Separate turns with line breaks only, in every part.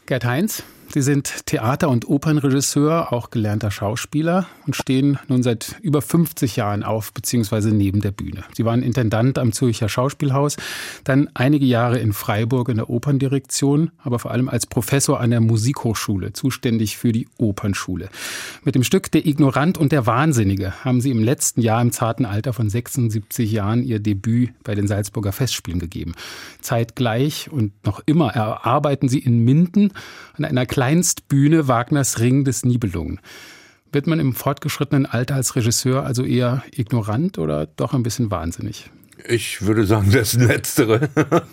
Gerd Heinz, Sie sind Theater- und Opernregisseur, auch gelernter Schauspieler und stehen nun seit über 50 Jahren auf bzw. neben der Bühne. Sie waren Intendant am Zürcher Schauspielhaus, dann einige Jahre in Freiburg in der Operndirektion, aber vor allem als Professor an der Musikhochschule, zuständig für die Opernschule. Mit dem Stück Der Ignorant und der Wahnsinnige haben Sie im letzten Jahr im zarten Alter von 76 Jahren Ihr Debüt bei den Salzburger Festspielen gegeben. Zeitgleich und noch immer erarbeiten Sie in Minden an einer Kleinstbühne Wagners Ring des Nibelungen. Wird man im fortgeschrittenen Alter als Regisseur also eher ignorant oder doch ein bisschen wahnsinnig?
Ich würde sagen, das Letztere.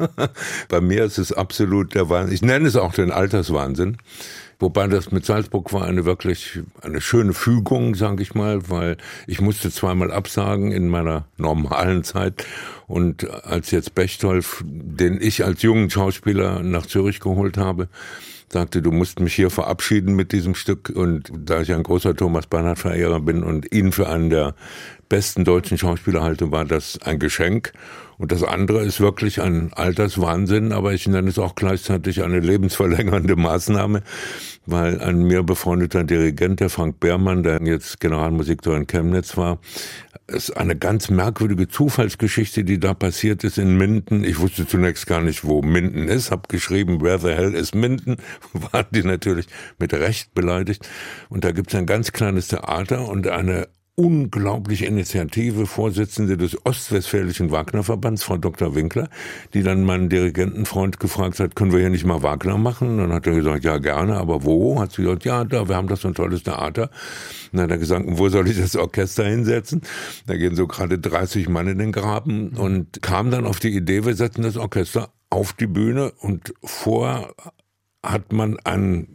Bei mir ist es absolut der Wahnsinn. Ich nenne es auch den Alterswahnsinn. Wobei das mit Salzburg war wirklich eine schöne Fügung, sage ich mal, weil ich musste zweimal absagen in meiner normalen Zeit. Und als jetzt Bechtold, den ich als jungen Schauspieler nach Zürich geholt habe, sagte, du musst mich hier verabschieden mit diesem Stück. Und da ich ein großer Thomas Bernhard-Verehrer bin und ihn für einen der besten deutschen Schauspieler halte, war das ein Geschenk. Und das andere ist wirklich ein Alterswahnsinn, aber ich nenne es auch gleichzeitig eine lebensverlängernde Maßnahme, weil ein mir befreundeter Dirigent, der Frank Behrmann, der jetzt Generalmusikdirektor in Chemnitz war, ist eine ganz merkwürdige Zufallsgeschichte, die da passiert ist in Minden. Ich wusste zunächst gar nicht, wo Minden ist, habe geschrieben, where the hell is Minden? Waren die natürlich mit Recht beleidigt. Und da gibt es ein ganz kleines Theater und eine unglaubliche Initiative, Vorsitzende des Ostwestfälischen Wagner-Verbands, Frau Dr. Winkler, die dann meinen Dirigentenfreund gefragt hat, können wir hier nicht mal Wagner machen? Dann hat er gesagt, ja gerne, aber wo? Hat sie gesagt, ja, da, wir haben das so ein tolles Theater. Dann hat er gesagt, wo soll ich das Orchester hinsetzen? Da gehen so gerade 30 Mann in den Graben und kam dann auf die Idee, wir setzen das Orchester auf die Bühne und vorher hat man ein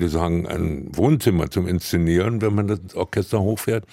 Wohnzimmer zum Inszenieren, wenn man das Orchester hochfährt.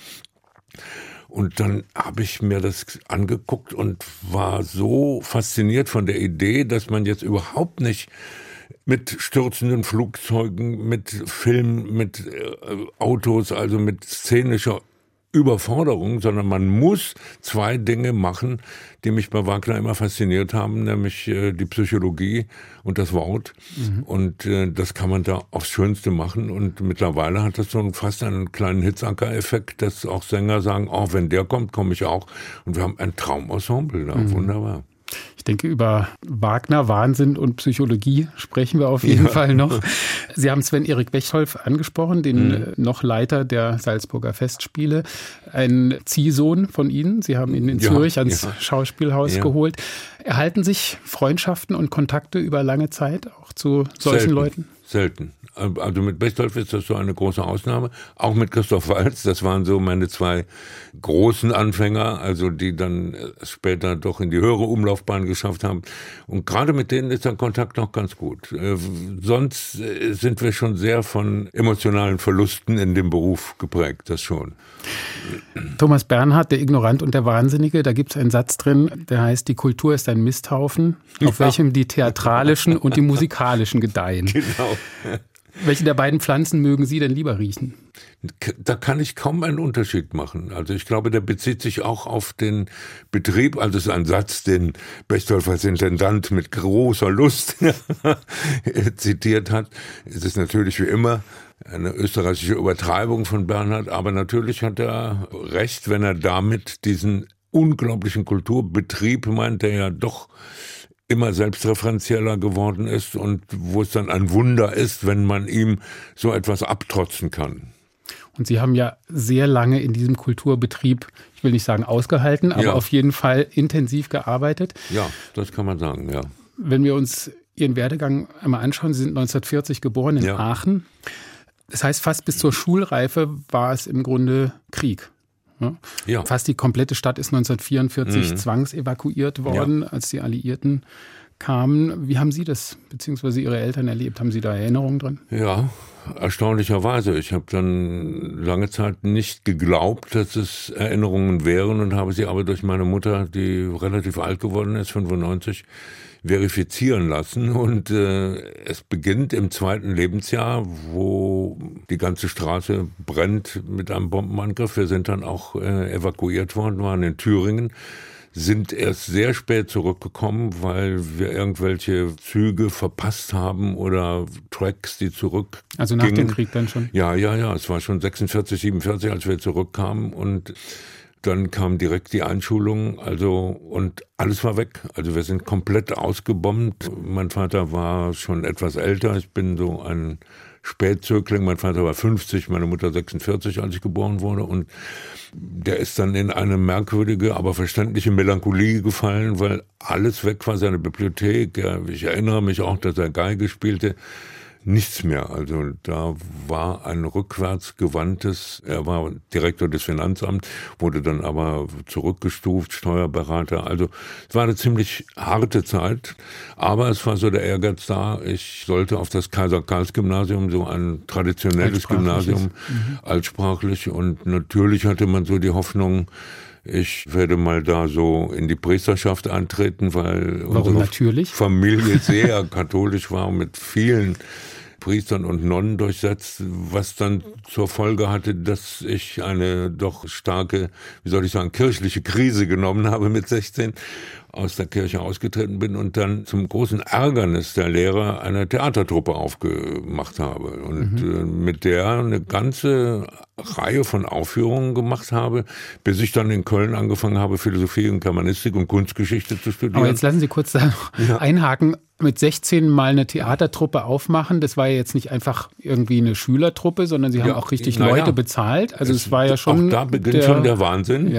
Und dann habe ich mir das angeguckt und war so fasziniert von der Idee, dass man jetzt überhaupt nicht mit stürzenden Flugzeugen, mit Film, mit Autos, also mit szenischer Überforderung, sondern man muss zwei Dinge machen, die mich bei Wagner immer fasziniert haben, nämlich die Psychologie und das Wort. Und das kann man da aufs Schönste machen. Und mittlerweile hat das so fast einen kleinen Hitzacker-Effekt, dass auch Sänger sagen, oh, wenn der kommt, komme ich auch. Und wir haben ein Traumensemble da, wunderbar.
Ich denke, über Wagner, Wahnsinn und Psychologie sprechen wir auf jeden Fall noch. Sie haben Sven-Erik Bechtold angesprochen, den noch Leiter der Salzburger Festspiele. Ein Ziehsohn von Ihnen. Sie haben ihn in Zürich ans Schauspielhaus geholt. Erhalten sich Freundschaften und Kontakte über lange Zeit auch zu solchen Leuten?
Selten. Also mit Bechtold ist das so eine große Ausnahme. Auch mit Christoph Waltz, das waren so meine zwei großen Anfänger, also die dann später doch in die höhere Umlaufbahn geschafft haben. Und gerade mit denen ist der Kontakt noch ganz gut. Sonst sind wir schon sehr von emotionalen Verlusten in dem Beruf geprägt, das schon.
Thomas Bernhard, der Ignorant und der Wahnsinnige, da gibt es einen Satz drin, der heißt, die Kultur ist ein Misthaufen, auf welchem die theatralischen und die musikalischen gedeihen.
Genau.
Welche der beiden Pflanzen mögen Sie denn lieber riechen?
Da kann ich kaum einen Unterschied machen. Also ich glaube, der bezieht sich auch auf den Betrieb. Also es ist ein Satz, den Bechtold als Intendant mit großer Lust zitiert hat. Es ist natürlich wie immer eine österreichische Übertreibung von Bernhard, aber natürlich hat er recht, wenn er damit diesen unglaublichen Kulturbetrieb meint, der ja doch immer selbstreferenzieller geworden ist und wo es dann ein Wunder ist, wenn man ihm so etwas abtrotzen kann.
Und Sie haben ja sehr lange in diesem Kulturbetrieb, ich will nicht sagen ausgehalten, aber auf jeden Fall intensiv gearbeitet.
Ja, das kann man sagen, ja.
Wenn wir uns Ihren Werdegang einmal anschauen, Sie sind 1940 geboren in Aachen. Das heißt, fast bis zur Schulreife war es im Grunde Krieg. Ja. Fast die komplette Stadt ist 1944 zwangsevakuiert worden, als die Alliierten kamen. Wie haben Sie das, beziehungsweise Ihre Eltern erlebt? Haben Sie da Erinnerungen dran?
Ja, erstaunlicherweise. Ich habe dann lange Zeit nicht geglaubt, dass es Erinnerungen wären und habe sie aber durch meine Mutter, die relativ alt geworden ist, 95, verifizieren lassen. Und es beginnt im 2. Lebensjahr, wo die ganze Straße brennt mit einem Bombenangriff. Wir sind dann auch evakuiert worden, waren in Thüringen, sind erst sehr spät zurückgekommen, weil wir irgendwelche Züge verpasst haben oder Tracks, die zurück.
Also nach dem Krieg dann schon?
Ja. Es war schon 46, 47, als wir zurückkamen und dann kam direkt die Einschulung, und alles war weg. Also wir sind komplett ausgebombt. Mein Vater war schon etwas älter. Ich bin so ein Spätzögling. Mein Vater war 50, meine Mutter 46, als ich geboren wurde. Und der ist dann in eine merkwürdige, aber verständliche Melancholie gefallen, weil alles weg war, seine Bibliothek. Ich erinnere mich auch, dass er Geige spielte. Nichts mehr. Also da war ein rückwärtsgewandtes, er war Direktor des Finanzamts, wurde dann aber zurückgestuft, Steuerberater. Also es war eine ziemlich harte Zeit, aber es war so der Ehrgeiz da, ich sollte auf das Kaiser-Karls-Gymnasium, so ein traditionelles Gymnasium, altsprachlich, und natürlich hatte man so die Hoffnung, ich werde mal da so in die Priesterschaft eintreten, weil unsere Familie sehr katholisch war, mit vielen Priestern und Nonnen durchsetzt, was dann zur Folge hatte, dass ich eine doch starke, kirchliche Krise genommen habe mit 16, aus der Kirche ausgetreten bin und dann zum großen Ärgernis der Lehrer eine Theatertruppe aufgemacht habe und mit der eine ganze Reihe von Aufführungen gemacht habe, bis ich dann in Köln angefangen habe, Philosophie und Germanistik und Kunstgeschichte zu studieren.
Aber jetzt lassen Sie kurz da noch einhaken. Mit 16 mal eine Theatertruppe aufmachen, das war ja jetzt nicht einfach irgendwie eine Schülertruppe, sondern Sie haben auch richtig Leute bezahlt. Also es war ja schon...
Auch da beginnt schon der Wahnsinn,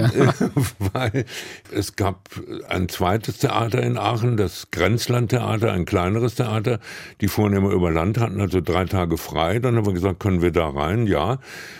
weil es gab ein zweites Theater in Aachen, das Grenzlandtheater, ein kleineres Theater. Die fuhren immer über Land, hatten also 3 Tage frei. Dann haben wir gesagt, können wir da rein? Ja.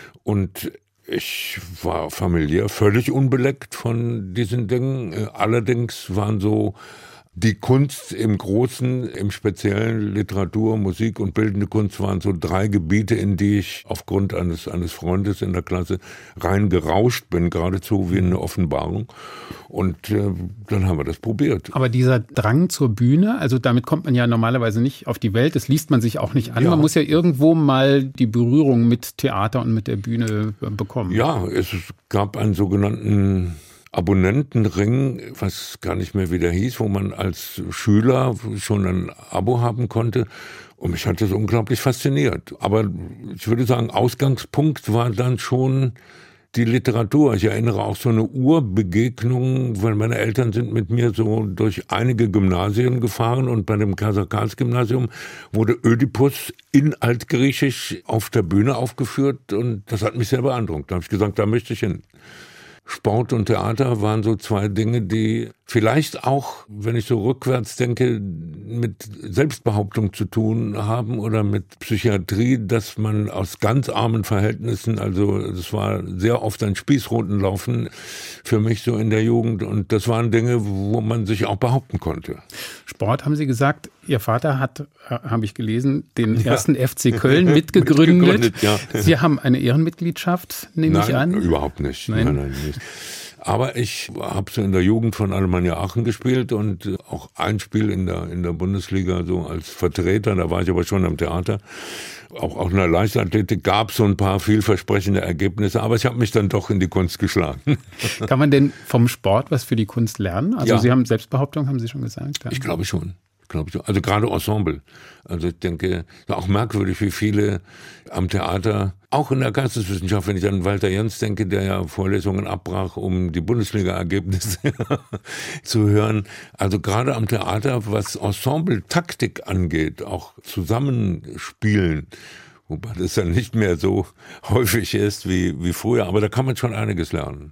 Und ich war familiär völlig unbeleckt von diesen Dingen. Allerdings waren so die Kunst im Großen, im Speziellen, Literatur, Musik und bildende Kunst waren so 3 Gebiete, in die ich aufgrund eines Freundes in der Klasse reingerauscht bin, geradezu wie eine Offenbarung. Und dann haben wir das probiert.
Aber dieser Drang zur Bühne, also damit kommt man ja normalerweise nicht auf die Welt, das liest man sich auch nicht an. Ja. Man muss ja irgendwo mal die Berührung mit Theater und mit der Bühne bekommen.
Ja, es gab einen sogenannten Abonnentenring, was gar nicht mehr wieder hieß, wo man als Schüler schon ein Abo haben konnte. Und mich hat das unglaublich fasziniert. Aber ich würde sagen, Ausgangspunkt war dann schon die Literatur. Ich erinnere auch so eine Urbegegnung, weil meine Eltern sind mit mir so durch einige Gymnasien gefahren und bei dem Kaiser-Karls-Gymnasium wurde Ödipus in Altgriechisch auf der Bühne aufgeführt und das hat mich sehr beeindruckt. Da habe ich gesagt, da möchte ich hin. Sport und Theater waren so 2 Dinge, die vielleicht auch, wenn ich so rückwärts denke, mit Selbstbehauptung zu tun haben oder mit Psychiatrie, dass man aus ganz armen Verhältnissen, also das war sehr oft ein Spießrutenlaufen für mich so in der Jugend und das waren Dinge, wo man sich auch behaupten konnte.
Sport, haben Sie gesagt, Ihr Vater hat, habe ich gelesen, den ersten FC Köln mitgegründet. Ja. Sie haben eine Ehrenmitgliedschaft, nehme ich an?
Nein, überhaupt nicht. Nein, nicht. Aber ich habe so in der Jugend von Alemannia Aachen gespielt und auch ein Spiel in der Bundesliga so als Vertreter. Da war ich aber schon am Theater. Auch in der Leichtathletik gab es so ein paar vielversprechende Ergebnisse, aber ich habe mich dann doch in die Kunst geschlagen.
Kann man denn vom Sport was für die Kunst lernen? Also Sie haben Selbstbehauptung, haben Sie schon gesagt? Ja.
Ich glaube schon. Also gerade Ensemble. Also ich denke, auch merkwürdig, wie viele am Theater, auch in der Geisteswissenschaft, wenn ich an Walter Jens denke, der ja Vorlesungen abbrach, um die Bundesliga-Ergebnisse zu hören. Also gerade am Theater, was Ensemble-Taktik angeht, auch Zusammenspielen, wobei das ja nicht mehr so häufig ist wie früher, aber da kann man schon einiges lernen.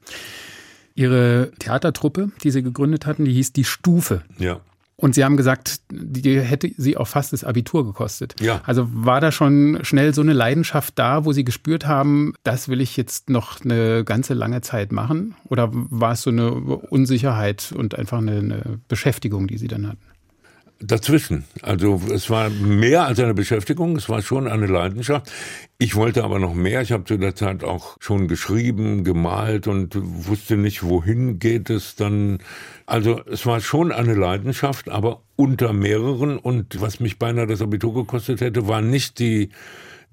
Ihre Theatertruppe, die Sie gegründet hatten, die hieß Die Stufe.
Ja.
Und Sie haben gesagt, die hätte Sie auch fast das Abitur gekostet.
Ja.
Also war da schon schnell so eine Leidenschaft da, wo Sie gespürt haben, das will ich jetzt noch eine ganze lange Zeit machen? Oder war es so eine Unsicherheit und einfach eine Beschäftigung, die Sie dann hatten?
Dazwischen. Also es war mehr als eine Beschäftigung, es war schon eine Leidenschaft. Ich wollte aber noch mehr. Ich habe zu der Zeit auch schon geschrieben, gemalt und wusste nicht, wohin geht es dann. Also es war schon eine Leidenschaft, aber unter mehreren. Und was mich beinahe das Abitur gekostet hätte, war nicht die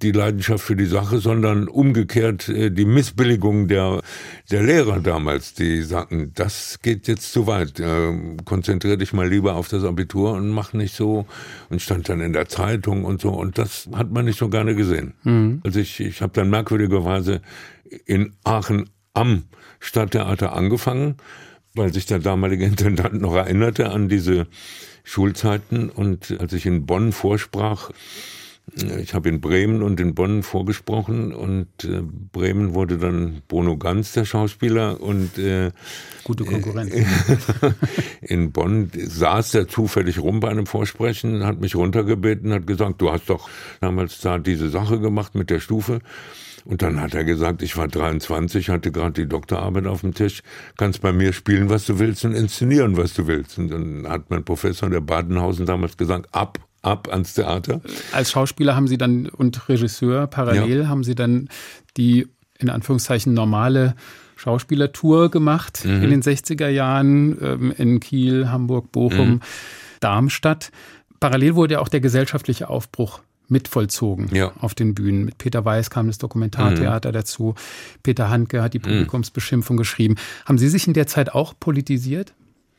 die Leidenschaft für die Sache, sondern umgekehrt die Missbilligung der Lehrer damals, die sagten, das geht jetzt zu weit, konzentrier dich mal lieber auf das Abitur und mach nicht so, und stand dann in der Zeitung und so, und das hat man nicht so gerne gesehen. Mhm. Also ich habe dann merkwürdigerweise in Aachen am Stadttheater angefangen, weil sich der damalige Intendant noch erinnerte an diese Schulzeiten, und als ich in Bonn vorsprach, ich habe in Bremen und in Bonn vorgesprochen, und Bremen wurde dann Bruno Ganz, der Schauspieler, und
gute Konkurrenz.
In Bonn saß der zufällig rum bei einem Vorsprechen, hat mich runtergebeten, hat gesagt, du hast doch damals da diese Sache gemacht mit der Stufe. Und dann hat er gesagt, ich war 23, hatte gerade die Doktorarbeit auf dem Tisch, kannst bei mir spielen, was du willst, und inszenieren, was du willst. Und dann hat mein Professor, der Badenhausen, damals gesagt, ab ans Theater.
Als Schauspieler haben Sie dann und Regisseur parallel haben Sie dann die in Anführungszeichen normale Schauspielertour gemacht in den 60er Jahren in Kiel, Hamburg, Bochum, Darmstadt. Parallel wurde ja auch der gesellschaftliche Aufbruch mitvollzogen auf den Bühnen. Mit Peter Weiß kam das Dokumentartheater dazu. Peter Handke hat die Publikumsbeschimpfung geschrieben. Haben Sie sich in der Zeit auch politisiert?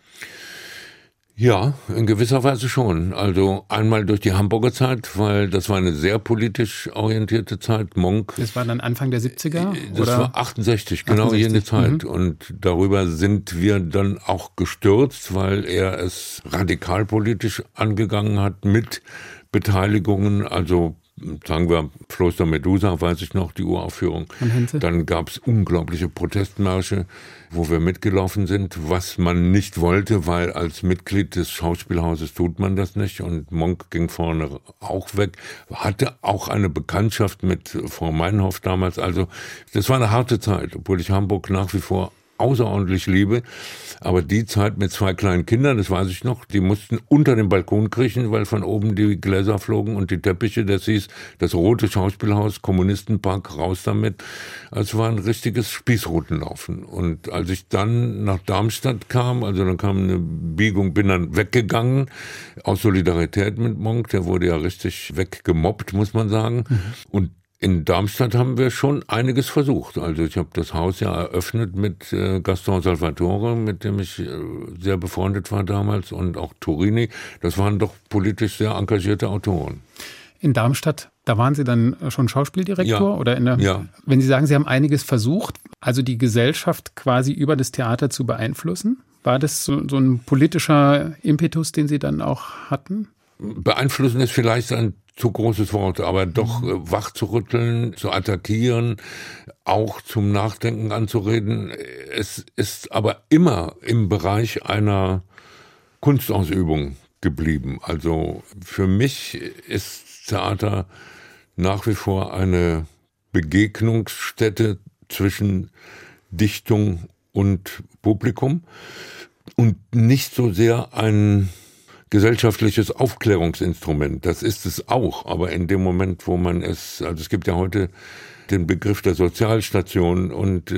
Ja, in gewisser Weise schon. Also einmal durch die Hamburger Zeit, weil das war eine sehr politisch orientierte Zeit. Monk.
Das war dann Anfang der 70er?
Das war 68, genau 68. Jene Zeit. Und darüber sind wir dann auch gestürzt, weil er es radikal politisch angegangen hat mit Beteiligungen, also sagen wir Kloster Medusa, weiß ich noch, die Uraufführung. Dann gab es unglaubliche Protestmärsche, wo wir mitgelaufen sind, was man nicht wollte, weil als Mitglied des Schauspielhauses tut man das nicht. Und Monk ging vorne auch weg, hatte auch eine Bekanntschaft mit Frau Meinhof damals. Also das war eine harte Zeit, obwohl ich Hamburg nach wie vor außerordentlich liebe. Aber die Zeit mit 2 kleinen Kindern, das weiß ich noch, die mussten unter den Balkon kriechen, weil von oben die Gläser flogen und die Teppiche, das hieß das Rote Schauspielhaus, Kommunistenpark, raus damit. Also war ein richtiges Spießrutenlaufen. Und als ich dann nach Darmstadt kam, also dann kam eine Biegung, bin dann weggegangen, aus Solidarität mit Monk, der wurde ja richtig weggemobbt, muss man sagen. Und in Darmstadt haben wir schon einiges versucht. Also ich habe das Haus ja eröffnet mit Gaston Salvatore, mit dem ich sehr befreundet war damals, und auch Turini. Das waren doch politisch sehr engagierte Autoren.
In Darmstadt, da waren Sie dann schon Schauspieldirektor? Oder wenn Sie sagen, Sie haben einiges versucht, also die Gesellschaft quasi über das Theater zu beeinflussen, war das so ein politischer Impetus, den Sie dann auch hatten?
Beeinflussen ist vielleicht ein zu großes Wort, aber doch wach zu rütteln, zu attackieren, auch zum Nachdenken anzureden. Es ist aber immer im Bereich einer Kunstausübung geblieben. Also für mich ist Theater nach wie vor eine Begegnungsstätte zwischen Dichtung und Publikum und nicht so sehr ein gesellschaftliches Aufklärungsinstrument. Das ist es auch, aber in dem Moment, wo man also es gibt ja heute den Begriff der Sozialstation, und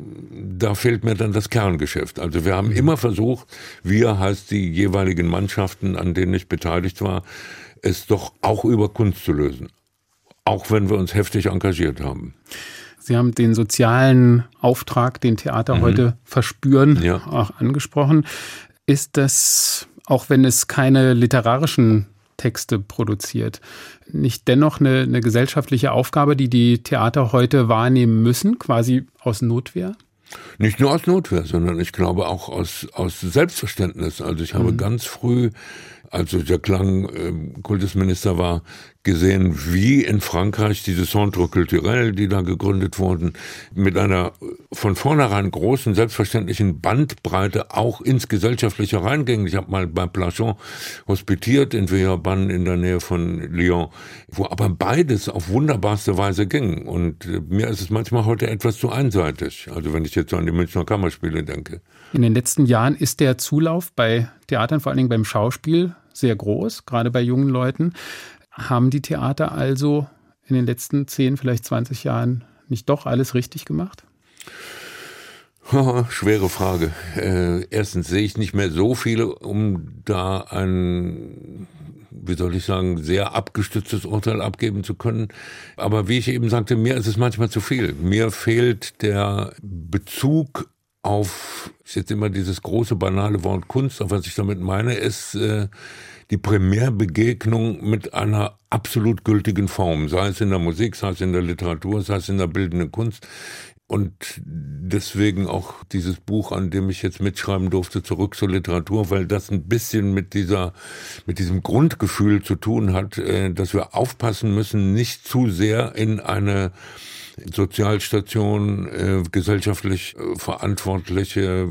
da fehlt mir dann das Kerngeschäft. Also wir haben immer versucht, wir heißt die jeweiligen Mannschaften, an denen ich beteiligt war, es doch auch über Kunst zu lösen. Auch wenn wir uns heftig engagiert haben.
Sie haben den sozialen Auftrag, den Theater heute verspüren, auch angesprochen. Ist das, auch wenn es keine literarischen Texte produziert, nicht dennoch eine gesellschaftliche Aufgabe, die Theater heute wahrnehmen müssen, quasi aus Notwehr?
Nicht nur aus Notwehr, sondern ich glaube auch aus Selbstverständnis. Also ich habe ganz früh, als Jacques Lang Kultusminister war, gesehen, wie in Frankreich diese Centres culturels, die da gegründet wurden, mit einer von vornherein großen, selbstverständlichen Bandbreite auch ins Gesellschaftliche reingingen. Ich habe mal bei Plachon hospitiert in Villeurbanne in der Nähe von Lyon, wo aber beides auf wunderbarste Weise ging. Und mir ist es manchmal heute etwas zu einseitig, also wenn ich jetzt so an die Münchner Kammerspiele denke.
In den letzten Jahren ist der Zulauf bei Theatern, vor allen Dingen beim Schauspiel, sehr groß, gerade bei jungen Leuten. Haben die Theater also in den letzten 10, vielleicht 20 Jahren nicht doch alles richtig gemacht?
Schwere Frage. Erstens sehe ich nicht mehr so viele, um da ein, wie soll ich sagen, sehr abgestütztes Urteil abgeben zu können. Aber wie ich eben sagte, mir ist es manchmal zu viel. Mir fehlt der Bezug auf, ist jetzt immer dieses große, banale Wort Kunst, auf was ich damit meine, ist die Primärbegegnung mit einer absolut gültigen Form, sei es in der Musik, sei es in der Literatur, sei es in der bildenden Kunst. Und deswegen auch dieses Buch, an dem ich jetzt mitschreiben durfte, Zurück zur Literatur, weil das ein bisschen mit diesem Grundgefühl zu tun hat, dass wir aufpassen müssen, nicht zu sehr in eine Sozialstation, gesellschaftlich verantwortliche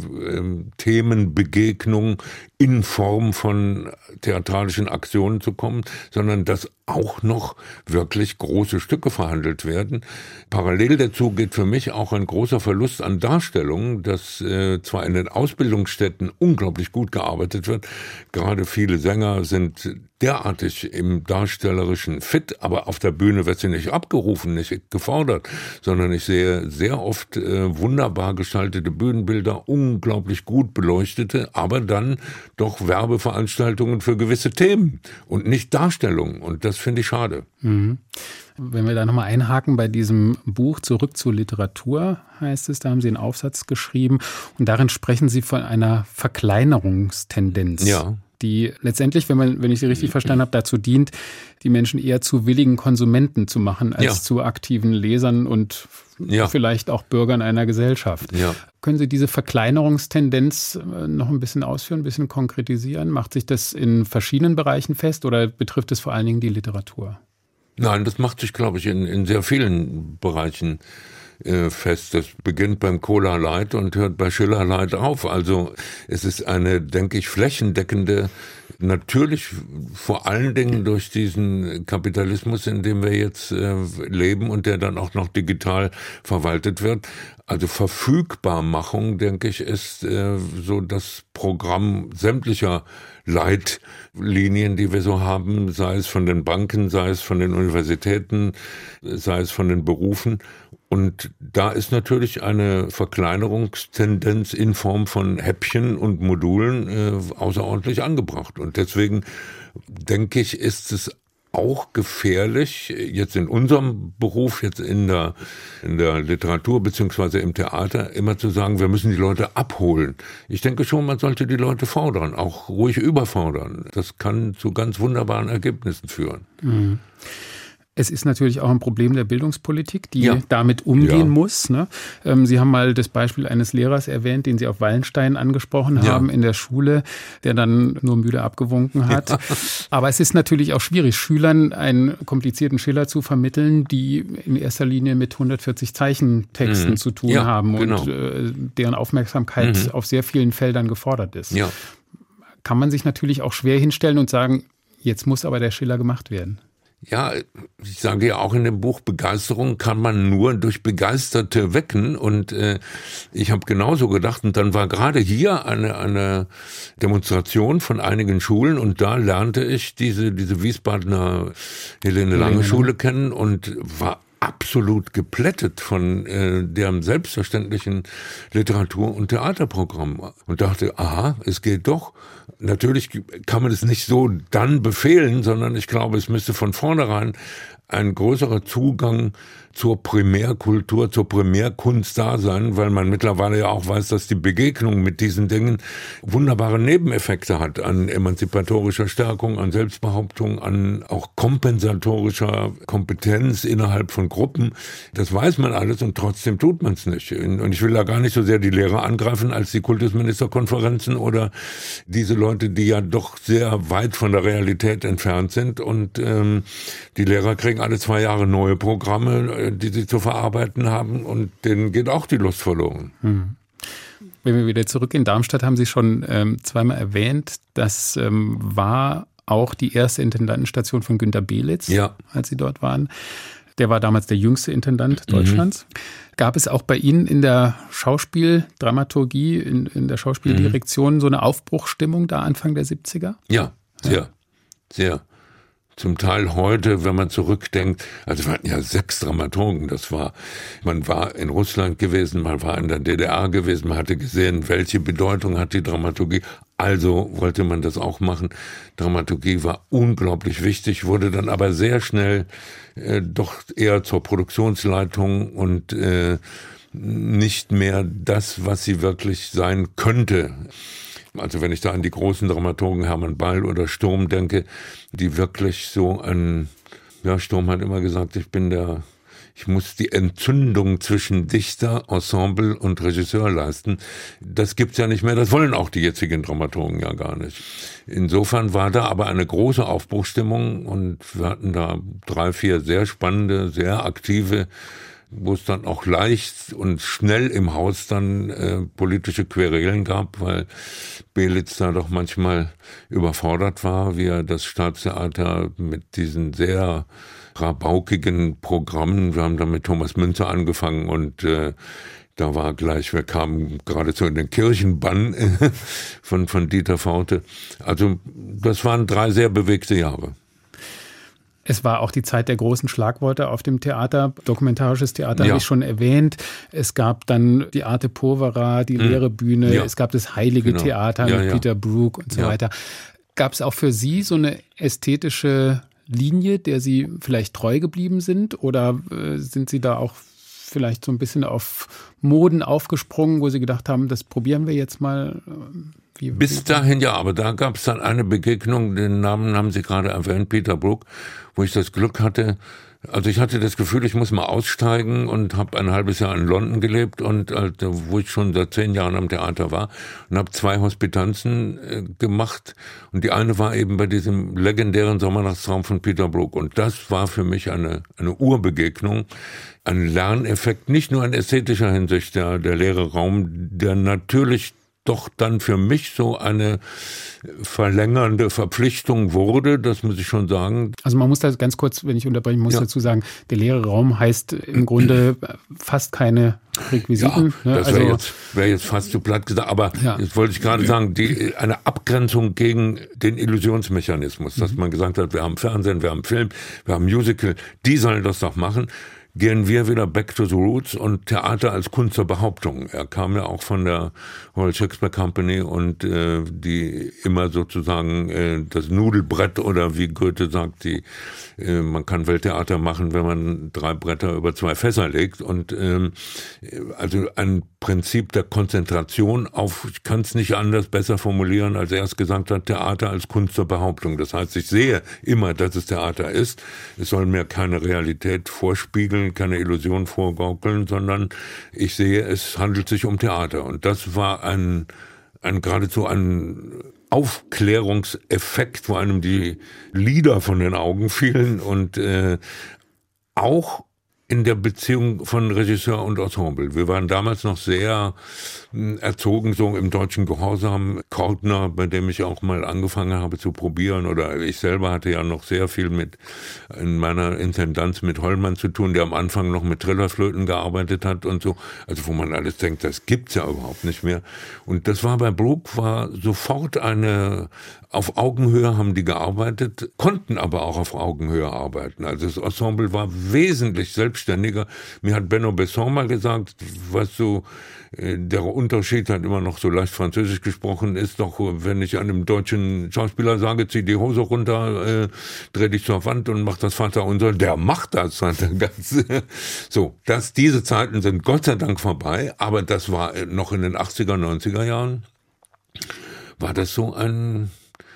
Themenbegegnung in Form von theatralischen Aktionen zu kommen, sondern dass auch noch wirklich große Stücke verhandelt werden. Parallel dazu geht für mich auch ein großer Verlust an Darstellungen, dass zwar in den Ausbildungsstätten unglaublich gut gearbeitet wird, gerade viele Sänger sind derartig im darstellerischen Fit, aber auf der Bühne wird sie nicht abgerufen, nicht gefordert, sondern ich sehe sehr oft wunderbar gestaltete Bühnenbilder, unglaublich gut beleuchtete, aber dann doch Werbeveranstaltungen für gewisse Themen und nicht Darstellungen. Und das finde ich schade.
Mhm. Wenn wir da nochmal einhaken bei diesem Buch Zurück zur Literatur, heißt es, da haben Sie einen Aufsatz geschrieben und darin sprechen Sie von einer Verkleinerungstendenz.
Ja.
Die letztendlich, wenn ich Sie richtig verstanden habe, dazu dient, die Menschen eher zu willigen Konsumenten zu machen, als zu aktiven Lesern und vielleicht auch Bürgern einer Gesellschaft.
Ja.
Können Sie diese Verkleinerungstendenz noch ein bisschen ausführen, ein bisschen konkretisieren? Macht sich das in verschiedenen Bereichen fest oder betrifft es vor allen Dingen die Literatur?
Nein, das macht sich, glaube ich, in sehr vielen Bereichen fest. Das beginnt beim Cola Light und hört bei Schiller Light auf. Also es ist eine, denke ich, flächendeckende, natürlich vor allen Dingen durch diesen Kapitalismus, in dem wir jetzt leben und der dann auch noch digital verwaltet wird. Also Verfügbarmachung, denke ich, ist so das Programm sämtlicher Leitlinien, die wir so haben, sei es von den Banken, sei es von den Universitäten, sei es von den Berufen. Und da ist natürlich eine Verkleinerungstendenz in Form von Häppchen und Modulen außerordentlich angebracht. Und deswegen denke ich, ist es auch gefährlich, jetzt in unserem Beruf, jetzt in der Literatur beziehungsweise im Theater, immer zu sagen, wir müssen die Leute abholen. Ich denke schon, man sollte die Leute fordern, auch ruhig überfordern. Das kann zu ganz wunderbaren Ergebnissen führen.
Mhm. Es ist natürlich auch ein Problem der Bildungspolitik, die damit umgehen muss. Ne? Sie haben mal das Beispiel eines Lehrers erwähnt, den Sie auf Wallenstein angesprochen haben in der Schule, der dann nur müde abgewunken hat. Ja. Aber es ist natürlich auch schwierig, Schülern einen komplizierten Schiller zu vermitteln, die in erster Linie mit 140 Zeichentexten zu tun haben und deren Aufmerksamkeit auf sehr vielen Feldern gefordert ist. Ja. Kann man sich natürlich auch schwer hinstellen und sagen, jetzt muss aber der Schiller gemacht werden.
Ja, ich sage ja auch in dem Buch, Begeisterung kann man nur durch Begeisterte wecken. Und ich habe genauso gedacht. Und dann war gerade hier eine Demonstration von einigen Schulen. Und da lernte ich diese Wiesbadener Helene Lange Schule kennen und war absolut geplättet von deren selbstverständlichen Literatur- und Theaterprogramm und dachte, aha, es geht doch. Natürlich kann man es nicht so dann befehlen, sondern ich glaube, es müsste von vornherein ein größerer Zugang zur Primärkultur, zur Primärkunst da sein, weil man mittlerweile ja auch weiß, dass die Begegnung mit diesen Dingen wunderbare Nebeneffekte hat an emanzipatorischer Stärkung, an Selbstbehauptung, an auch kompensatorischer Kompetenz innerhalb von Gruppen. Das weiß man alles und trotzdem tut man es nicht. Und ich will da gar nicht so sehr die Lehrer angreifen als die Kultusministerkonferenzen oder diese Leute, die ja doch sehr weit von der Realität entfernt sind. Und die Lehrer kriegen alle 2 Jahre neue Programme, die sie zu verarbeiten haben, und denen geht auch die Lust verloren.
Wenn wir wieder zurück in Darmstadt, haben Sie schon zweimal erwähnt, das war auch die erste Intendantenstation von Günter Belitz, als Sie dort waren. Der war damals der jüngste Intendant Deutschlands. Gab es auch bei Ihnen in der Schauspieldramaturgie, in der Schauspieldirektion so eine Aufbruchsstimmung da Anfang der 70er?
Ja, sehr, sehr. zum Teil heute, wenn man zurückdenkt, also wir hatten ja 6 Dramaturgen, man war in Russland gewesen, man war in der DDR gewesen, man hatte gesehen, welche Bedeutung hat die Dramaturgie, also wollte man das auch machen. Dramaturgie war unglaublich wichtig, wurde dann aber sehr schnell doch eher zur Produktionsleitung und nicht mehr das, was sie wirklich sein könnte. Also wenn ich da an die großen Dramaturgen Hermann Beil oder Sturm denke, die wirklich so Sturm hat immer gesagt, ich muss die Entzündung zwischen Dichter, Ensemble und Regisseur leisten. Das gibt's ja nicht mehr, das wollen auch die jetzigen Dramaturgen ja gar nicht. Insofern war da aber eine große Aufbruchsstimmung und wir hatten da 3, 4 sehr spannende, sehr aktive, wo es dann auch leicht und schnell im Haus dann politische Querelen gab, weil Belitz da doch manchmal überfordert war, wie er das Staatstheater mit diesen sehr rabaukigen Programmen, wir haben dann mit Thomas Münzer angefangen und da war gleich, wir kamen geradezu in den Kirchenbann von Dieter Forte. Also das waren 3 sehr bewegte Jahre.
Es war auch die Zeit der großen Schlagworte auf dem Theater. Dokumentarisches Theater habe ich schon erwähnt. Es gab dann die Arte Povera, die leere Bühne. Es gab das Heilige Theater mit Peter Brook und so weiter. Gab es auch für Sie so eine ästhetische Linie, der Sie vielleicht treu geblieben sind? Oder sind Sie da auch vielleicht so ein bisschen auf Moden aufgesprungen, wo Sie gedacht haben, das probieren wir jetzt mal?
Bis dahin ja, aber da gab es dann eine Begegnung, den Namen haben Sie gerade erwähnt, Peter Brook, wo ich das Glück hatte, also ich hatte das Gefühl, ich muss mal aussteigen und habe ein halbes Jahr in London gelebt und wo ich schon seit 10 Jahren am Theater war und habe 2 Hospitanzen gemacht und die eine war eben bei diesem legendären Sommernachtstraum von Peter Brook und das war für mich eine Urbegegnung, ein Lerneffekt, nicht nur in ästhetischer Hinsicht, der leere Raum, der natürlich doch dann für mich so eine verlängernde Verpflichtung wurde, das muss ich schon sagen.
Also man muss da ganz kurz, wenn ich unterbrechen muss, dazu sagen, der leere Raum heißt im Grunde fast keine Requisiten.
Ja, das wäre jetzt fast zu platt gesagt, aber jetzt wollte ich gerade sagen, eine Abgrenzung gegen den Illusionsmechanismus, dass man gesagt hat, wir haben Fernsehen, wir haben Film, wir haben Musical, die sollen das doch machen. Gehen wir wieder back to the roots und Theater als Kunst der Behauptung. Er kam ja auch von der Royal Shakespeare Company und die immer sozusagen das Nudelbrett oder wie Goethe sagt, man kann Welttheater machen, wenn man 3 Bretter über 2 Fässer legt und also ein Prinzip der Konzentration auf, ich kann es nicht anders besser formulieren, als er es gesagt hat, Theater als Kunst der Behauptung. Das heißt, ich sehe immer, dass es Theater ist. Es soll mir keine Realität vorspiegeln, keine Illusion vorgaukeln, sondern ich sehe, es handelt sich um Theater. Und das war geradezu ein Aufklärungseffekt, wo einem die Lider von den Augen fielen und auch in der Beziehung von Regisseur und Ensemble. Wir waren damals noch sehr erzogen, so im deutschen Gehorsam. Kortner, bei dem ich auch mal angefangen habe zu probieren, oder ich selber hatte ja noch sehr viel in meiner Intendanz mit Hollmann zu tun, der am Anfang noch mit Trillerflöten gearbeitet hat und so. Also wo man alles denkt, das gibt's ja überhaupt nicht mehr. Und das war bei Brook, war sofort auf Augenhöhe haben die gearbeitet, konnten aber auch auf Augenhöhe arbeiten. Also das Ensemble war wesentlich selbstständiger. Mir hat Benno Besson mal gesagt, weißt du, der Unterschied, hat immer noch so leicht Französisch gesprochen, ist doch, wenn ich einem deutschen Schauspieler sage, zieh die Hose runter, dreh dich zur Wand und mach das Vaterunser, der macht das. Diese Zeiten sind Gott sei Dank vorbei, aber das war noch in den 80er, 90er Jahren, war das so ein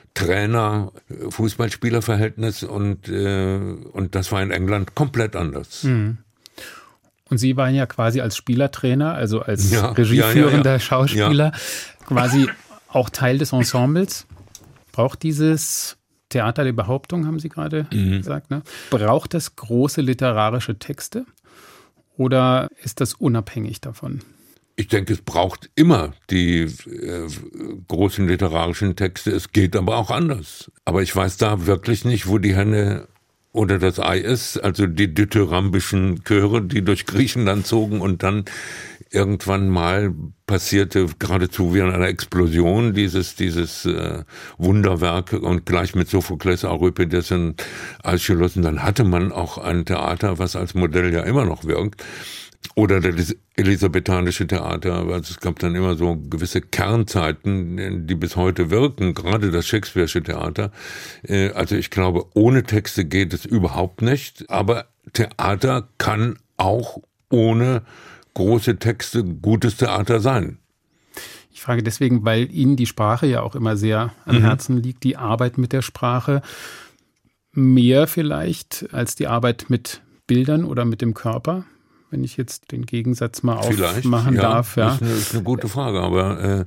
Trainer-Fußballspieler-Verhältnis und das war in England komplett anders.
Mhm. Und Sie waren ja quasi als Spielertrainer, also als regieführender Schauspieler, quasi auch Teil des Ensembles. Braucht dieses Theater der Behauptung, haben Sie gerade gesagt, ne? Braucht das große literarische Texte oder ist das unabhängig davon?
Ich denke, es braucht immer die großen literarischen Texte. Es geht aber auch anders. Aber ich weiß da wirklich nicht, wo die Henne oder das Ei ist. Also die dithyrambischen Chöre, die durch Griechenland zogen und dann irgendwann mal passierte geradezu wie in einer Explosion dieses Wunderwerk und gleich mit Sophokles, Euripides und Aeschylus. Und dann hatte man auch ein Theater, was als Modell ja immer noch wirkt. Oder das elisabethanische Theater. Also es gab dann immer so gewisse Kernzeiten, die bis heute wirken, gerade das Shakespeare'sche Theater. Also ich glaube, ohne Texte geht es überhaupt nicht. Aber Theater kann auch ohne große Texte gutes Theater sein.
Ich frage deswegen, weil Ihnen die Sprache ja auch immer sehr am Herzen liegt, die Arbeit mit der Sprache, mehr vielleicht als die Arbeit mit Bildern oder mit dem Körper? Wenn ich jetzt den Gegensatz mal aufmachen darf. Ja,
ist eine gute Frage, aber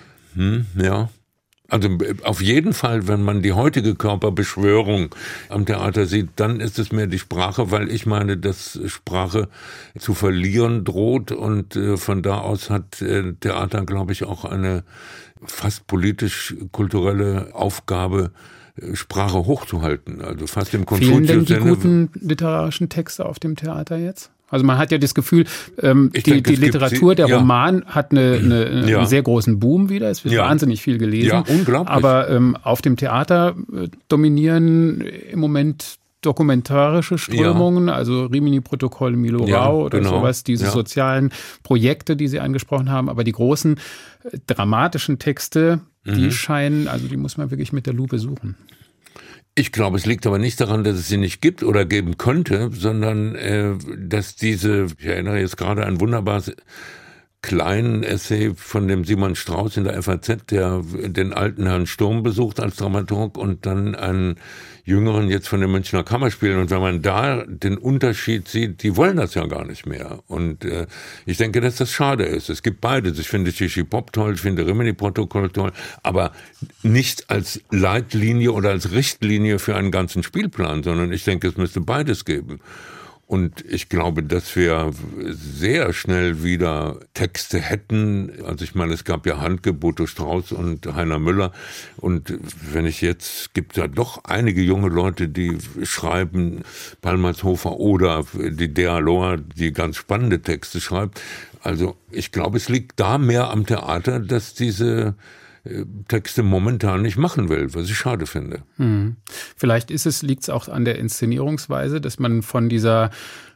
ja. Also auf jeden Fall, wenn man die heutige Körperbeschwörung am Theater sieht, dann ist es mehr die Sprache, weil ich meine, dass Sprache zu verlieren droht und von da aus hat Theater, glaube ich, auch eine fast politisch-kulturelle Aufgabe, Sprache hochzuhalten. Also fast im
Konfuzius. Fehlen denn die guten literarischen Texte auf dem Theater jetzt? Also man hat ja das Gefühl, die Literatur, der Roman hat einen sehr großen Boom wieder. Es wird wahnsinnig viel gelesen.
Ja, unglaublich.
Aber auf dem Theater dominieren im Moment dokumentarische Strömungen, also Rimini-Protokoll, Milo Rau oder sowas, diese sozialen Projekte, die Sie angesprochen haben. Aber die großen dramatischen Texte, die scheinen, also die muss man wirklich mit der Lupe suchen.
Ich glaube, es liegt aber nicht daran, dass es sie nicht gibt oder geben könnte, sondern dass ich erinnere jetzt gerade an ein wunderbares kleinen Essay von dem Simon Strauß in der FAZ, der den alten Herrn Sturm besucht als Dramaturg und dann einen Jüngeren jetzt von den Münchner Kammerspielen. Und wenn man da den Unterschied sieht, die wollen das ja gar nicht mehr. Und ich denke, dass das schade ist. Es gibt beides. Ich finde Chichi Pop toll, ich finde Rimini-Protokoll toll, aber nicht als Leitlinie oder als Richtlinie für einen ganzen Spielplan, sondern ich denke, es müsste beides geben. Und ich glaube, dass wir sehr schnell wieder Texte hätten. Also ich meine, es gab ja Handke, Boto Strauß und Heiner Müller. Und gibt es ja doch einige junge Leute, die schreiben, Palmatshofer oder die Dea Loa, die ganz spannende Texte schreibt. Also ich glaube, es liegt da mehr am Theater, dass diese Texte momentan nicht machen will, was ich schade finde.
Vielleicht liegt es auch an der Inszenierungsweise, dass man von dieser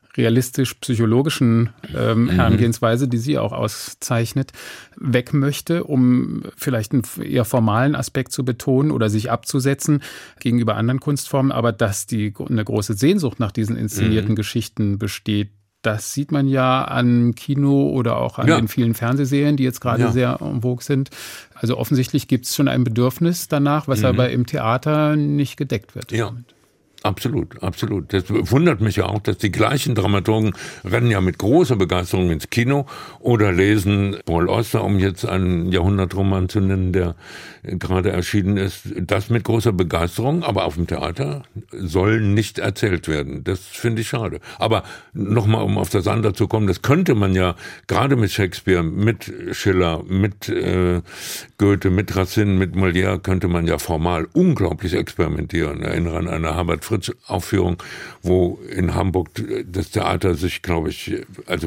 realistisch-psychologischen Herangehensweise, die Sie auch auszeichnet, weg möchte, um vielleicht einen eher formalen Aspekt zu betonen oder sich abzusetzen gegenüber anderen Kunstformen, aber dass eine große Sehnsucht nach diesen inszenierten Geschichten besteht. Das sieht man ja an Kino oder auch an den vielen Fernsehserien, die jetzt gerade sehr en vogue sind. Also offensichtlich gibt es schon ein Bedürfnis danach, was aber im Theater nicht gedeckt wird.
Ja. Absolut, absolut. Das wundert mich ja auch, dass die gleichen Dramaturgen rennen ja mit großer Begeisterung ins Kino oder lesen Paul Auster, um jetzt einen Jahrhundertroman zu nennen, der gerade erschienen ist. Das mit großer Begeisterung, aber auf dem Theater soll nicht erzählt werden. Das finde ich schade. Aber nochmal, um auf das andere zu kommen, das könnte man ja gerade mit Shakespeare, mit Schiller, mit Goethe, mit Racine, mit Molière könnte man ja formal unglaublich experimentieren. Ich erinnere an eine Herbert-Fritsch-Aufführung, wo in Hamburg das Theater sich, glaube ich,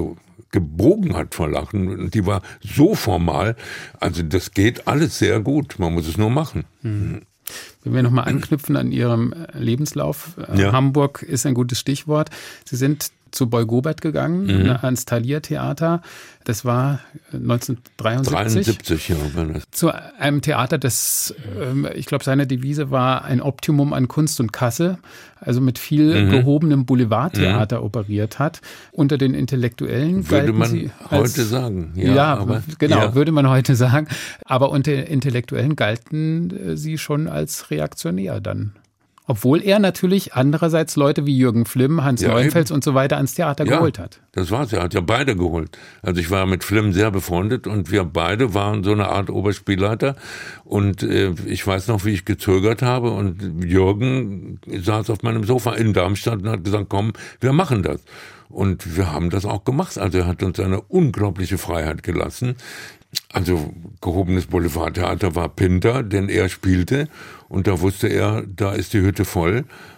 gebogen hat vor Lachen. Und die war so formal. Also das geht alles sehr gut. Man muss es nur machen.
Wenn wir nochmal anknüpfen an Ihrem Lebenslauf. Hamburg ist ein gutes Stichwort. Sie sind zu Boy Gobert gegangen, ans Thalia-Theater. Das war 1973. Zu einem Theater, das, ich glaube, seine Devise war ein Optimum an Kunst und Kasse, also mit viel gehobenem Boulevardtheater operiert hat. Unter den Intellektuellen
würde man heute sagen.
Würde man heute sagen. Aber unter Intellektuellen galten sie schon als reaktionär dann. Obwohl er natürlich andererseits Leute wie Jürgen Flimm, Hans Neuenfels und so weiter ans Theater geholt hat.
Das war's, er hat ja beide geholt. Also ich war mit Flimm sehr befreundet und wir beide waren so eine Art Oberspielleiter. Und ich weiß noch, wie ich gezögert habe und Jürgen saß auf meinem Sofa in Darmstadt und hat gesagt, komm, wir machen das. Und wir haben das auch gemacht. Also er hat uns eine unglaubliche Freiheit gelassen. Also gehobenes Boulevardtheater war Pinter, den er spielte und da wusste er, da ist die Hütte voll.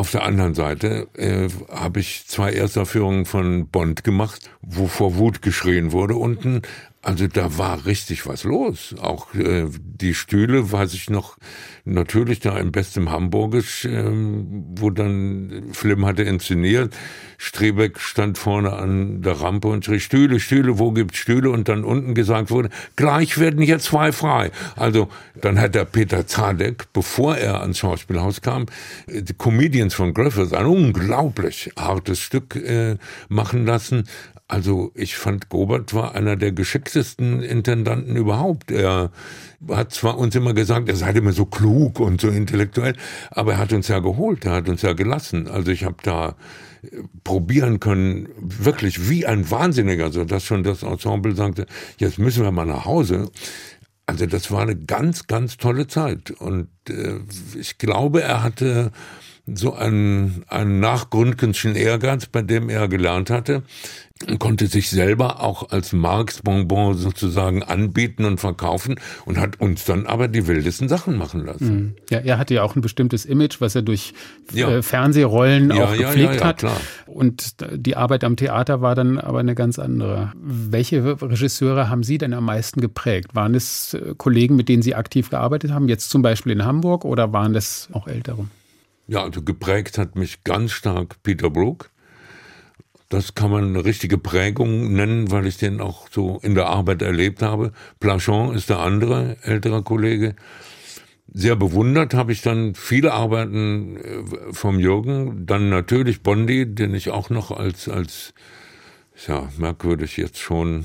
Auf der anderen Seite habe ich 2 Erstaufführungen von Bond gemacht, wo vor Wut geschrien wurde unten. Also da war richtig was los. Auch die Stühle, weiß ich noch, natürlich da im bestem Hamburgisch, wo dann Flimm hatte inszeniert. Strebeck stand vorne an der Rampe und schrie, Stühle, Stühle, wo gibt's Stühle? Und dann unten gesagt wurde, gleich werden hier 2 frei. Also dann hat der Peter Zadek, bevor er ans Schauspielhaus kam, die Comedians von Griffith, ein unglaublich hartes Stück machen lassen. Also ich fand, Gobert war einer der geschicktesten Intendanten überhaupt. Er hat zwar uns immer gesagt, er sei immer so klug und so intellektuell, aber er hat uns ja geholt, er hat uns ja gelassen. Also ich habe da probieren können, wirklich wie ein Wahnsinniger, so dass schon das Ensemble sagte, jetzt müssen wir mal nach Hause. Also das war eine ganz, ganz tolle Zeit. Und ich glaube, er hatte so einen nachgründgenschen Ehrgeiz, bei dem er gelernt hatte, und konnte sich selber auch als Marx-Bonbon sozusagen anbieten und verkaufen und hat uns dann aber die wildesten Sachen machen lassen.
Ja, er hatte ja auch ein bestimmtes Image, was er durch Fernsehrollen auch gepflegt hat. Klar. Und die Arbeit am Theater war dann aber eine ganz andere. Welche Regisseure haben Sie denn am meisten geprägt? Waren es Kollegen, mit denen Sie aktiv gearbeitet haben, jetzt zum Beispiel in Hamburg, oder waren das auch ältere?
Ja, also geprägt hat mich ganz stark Peter Brook. Das kann man eine richtige Prägung nennen, weil ich den auch so in der Arbeit erlebt habe. Plachon ist der andere ältere Kollege. Sehr bewundert habe ich dann viele Arbeiten vom Jürgen. Dann natürlich Bondy, den ich auch noch als merkwürdig jetzt schon...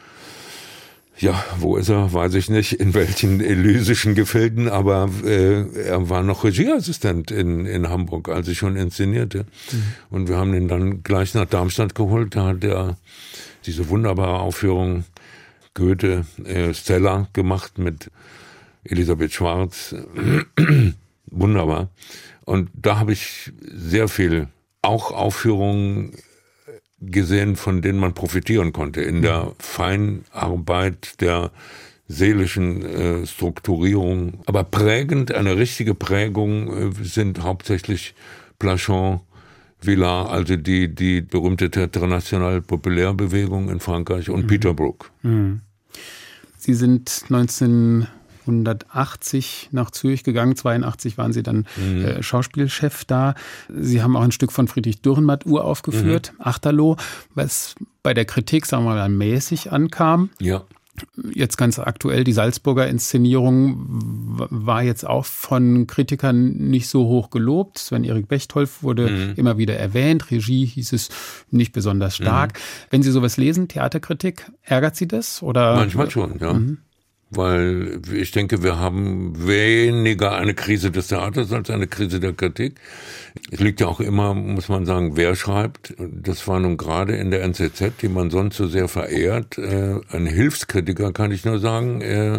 Ja, wo ist er? Weiß ich nicht, in welchen elysischen Gefilden, aber er war noch Regieassistent in Hamburg, als ich schon inszenierte. Und wir haben ihn dann gleich nach Darmstadt geholt. Da hat er diese wunderbare Aufführung Goethe, Stella gemacht mit Elisabeth Schwarz. Wunderbar. Und da habe ich sehr viel, auch Aufführungen gesehen, von denen man profitieren konnte in der Feinarbeit der seelischen Strukturierung. Aber prägend, eine richtige Prägung sind hauptsächlich Plachon, Villard, also die berühmte Théâtre National Populaire-Bewegung in Frankreich, und Peter Brook.
Sie sind 1980 nach Zürich gegangen, 82 waren Sie dann Schauspielchef da. Sie haben auch ein Stück von Friedrich Dürrenmatt uraufgeführt, Achterloh, was bei der Kritik, sagen wir mal, mäßig ankam.
Ja.
Jetzt ganz aktuell, die Salzburger Inszenierung war jetzt auch von Kritikern nicht so hoch gelobt. Sven-Erik Bechtolf wurde immer wieder erwähnt. Regie hieß es nicht besonders stark. Wenn Sie sowas lesen, Theaterkritik, ärgert Sie das? Oder?
Manchmal schon, ja. Weil ich denke, wir haben weniger eine Krise des Theaters als eine Krise der Kritik. Es liegt ja auch immer, muss man sagen, wer schreibt. Das war nun gerade in der NZZ, die man sonst so sehr verehrt, ein Hilfskritiker, kann ich nur sagen,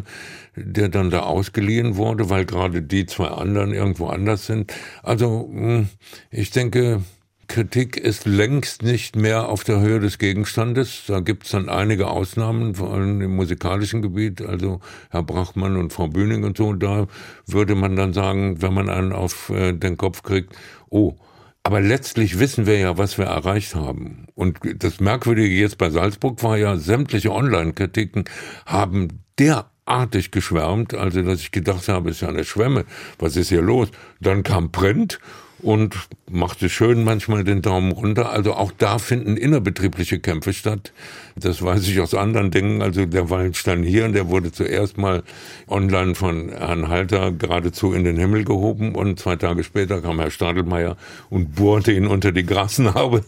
der dann da ausgeliehen wurde, weil gerade die 2 anderen irgendwo anders sind. Also ich denke, Kritik ist längst nicht mehr auf der Höhe des Gegenstandes. Da gibt es dann einige Ausnahmen, vor allem im musikalischen Gebiet, also Herr Brachmann und Frau Bühning und so. Da würde man dann sagen, wenn man einen auf den Kopf kriegt, oh, aber letztlich wissen wir ja, was wir erreicht haben. Und das Merkwürdige jetzt bei Salzburg war ja, sämtliche Online-Kritiken haben derartig geschwärmt, also dass ich gedacht habe, ist ja eine Schwemme, was ist hier los? Dann kam Print und machte schön manchmal den Daumen runter. Also auch da finden innerbetriebliche Kämpfe statt. Das weiß ich aus anderen Dingen. Also der Wallenstein hier, der wurde zuerst mal online von Herrn Halter geradezu in den Himmel gehoben und 2 Tage später kam Herr Stadelmeier und bohrte ihn unter die Grasnarbe.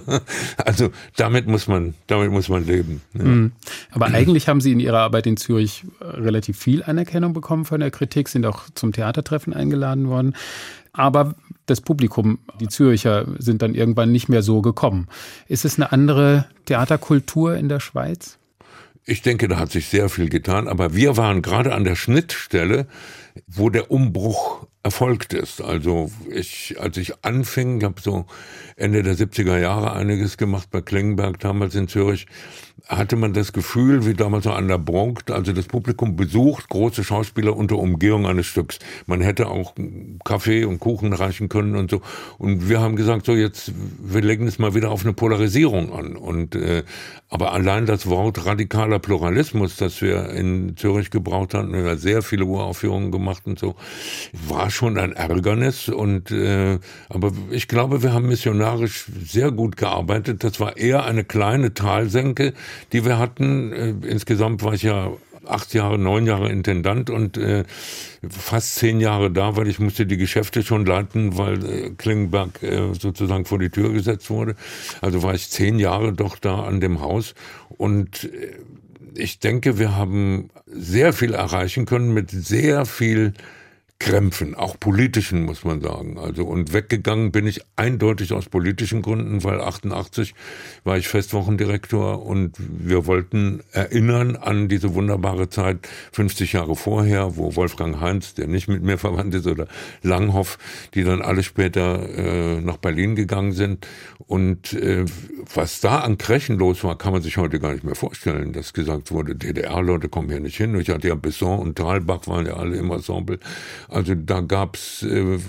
Also damit muss man leben. Ja.
Aber eigentlich haben Sie in Ihrer Arbeit in Zürich relativ viel Anerkennung bekommen von der Kritik, sind auch zum Theatertreffen eingeladen worden. Aber das Publikum, die Zürcher, sind dann irgendwann nicht mehr so gekommen. Ist es eine andere Theaterkultur in der Schweiz?
Ich denke, da hat sich sehr viel getan. Aber wir waren gerade an der Schnittstelle, wo der Umbruch erfolgt ist. Also als ich anfing, ich habe so Ende der 70er Jahre einiges gemacht bei Klingenberg, damals in Zürich, hatte man das Gefühl, wie damals so an der Bronx, also das Publikum besucht große Schauspieler unter Umgehung eines Stücks. Man hätte auch Kaffee und Kuchen reichen können und so. Und wir haben gesagt, so jetzt, wir legen es mal wieder auf eine Polarisierung an. Und aber allein das Wort radikaler Pluralismus, das wir in Zürich gebraucht hatten, wir haben sehr viele Uraufführungen gemacht und so, war schon ein Ärgernis. Und aber ich glaube, wir haben missionarisch sehr gut gearbeitet. Das war eher eine kleine Talsenke, die wir hatten. Insgesamt war ich ja 9 Jahre Intendant und fast 10 Jahre da, weil ich musste die Geschäfte schon leiten, weil Klingenberg sozusagen vor die Tür gesetzt wurde. Also war ich 10 Jahre doch da an dem Haus und ich denke, wir haben sehr viel erreichen können mit sehr viel Krämpfen, auch politischen, muss man sagen. Also, und weggegangen bin ich eindeutig aus politischen Gründen, weil 88 war ich Festwochendirektor und wir wollten erinnern an diese wunderbare Zeit 50 Jahre vorher, wo Wolfgang Heinz, der nicht mit mir verwandt ist, oder Langhoff, die dann alle später nach Berlin gegangen sind. Und was da an Krechen los war, kann man sich heute gar nicht mehr vorstellen, dass gesagt wurde, DDR-Leute kommen hier nicht hin. Ich hatte ja Besson und Thalbach, waren ja alle im Ensemble. Also da gab's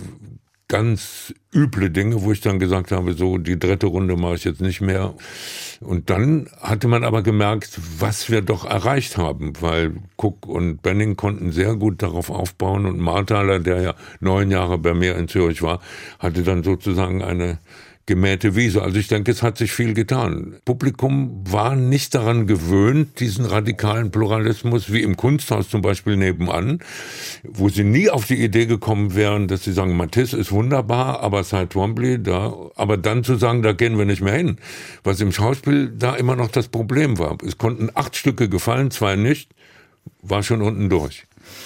ganz üble Dinge, wo ich dann gesagt habe, so die 3. Runde mache ich jetzt nicht mehr. Und dann hatte man aber gemerkt, was wir doch erreicht haben, weil Cook und Benning konnten sehr gut darauf aufbauen und Marthaler, der ja 9 Jahre bei mir in Zürich war, hatte dann sozusagen eine gemähte Wiese. Also ich denke, es hat sich viel getan. Publikum war nicht daran gewöhnt, diesen radikalen Pluralismus, wie im Kunsthaus zum Beispiel nebenan, wo sie nie auf die Idee gekommen wären, dass sie sagen, Matisse ist wunderbar, aber Cy Twombly, aber dann zu sagen, da gehen wir nicht mehr hin. Was im Schauspiel da immer noch das Problem war. Es konnten 8 Stücke gefallen, 2 nicht, war schon unten durch.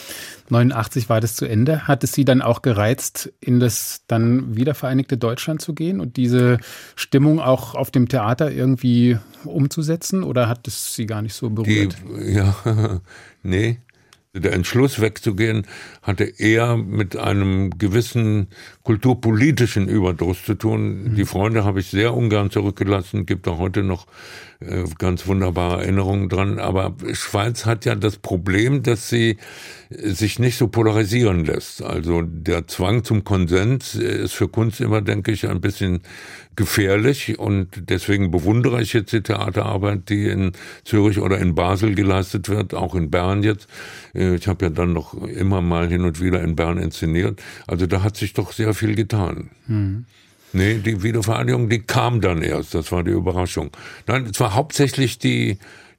89 war das zu Ende. Hat es Sie dann auch gereizt, in das dann wiedervereinigte Deutschland zu gehen und diese Stimmung auch auf dem Theater irgendwie umzusetzen? Oder hat es Sie gar nicht so berührt?
Nee. Der Entschluss wegzugehen hatte eher mit einem gewissen kulturpolitischen Überdruss zu tun. Die Freunde habe ich sehr ungern zurückgelassen, gibt auch heute noch ganz wunderbare Erinnerungen dran. Aber Schweiz hat ja das Problem, dass sie sich nicht so polarisieren lässt. Also der Zwang zum Konsens ist für Kunst immer, denke ich, ein bisschen gefährlich und deswegen bewundere ich jetzt die Theaterarbeit, die in Zürich oder in Basel geleistet wird, auch in Bern jetzt. Ich habe ja dann noch immer mal hin und wieder in Bern inszeniert. Also da hat sich doch sehr viel getan. Nee, die Wiedervereinigung, die kam dann erst, das war die Überraschung. Nein, es war hauptsächlich die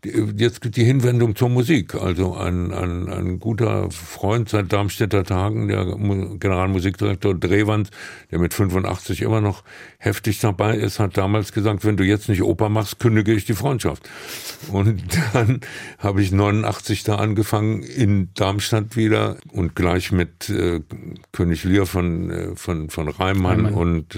Hinwendung zur Musik. Also ein guter Freund seit Darmstädter Tagen, der Generalmusikdirektor Drewand, der mit 85 immer noch heftig dabei ist, hat damals gesagt, wenn du jetzt nicht Oper machst, kündige ich die Freundschaft. Und dann habe ich 89 da angefangen in Darmstadt wieder und gleich mit König Lear von Reimann und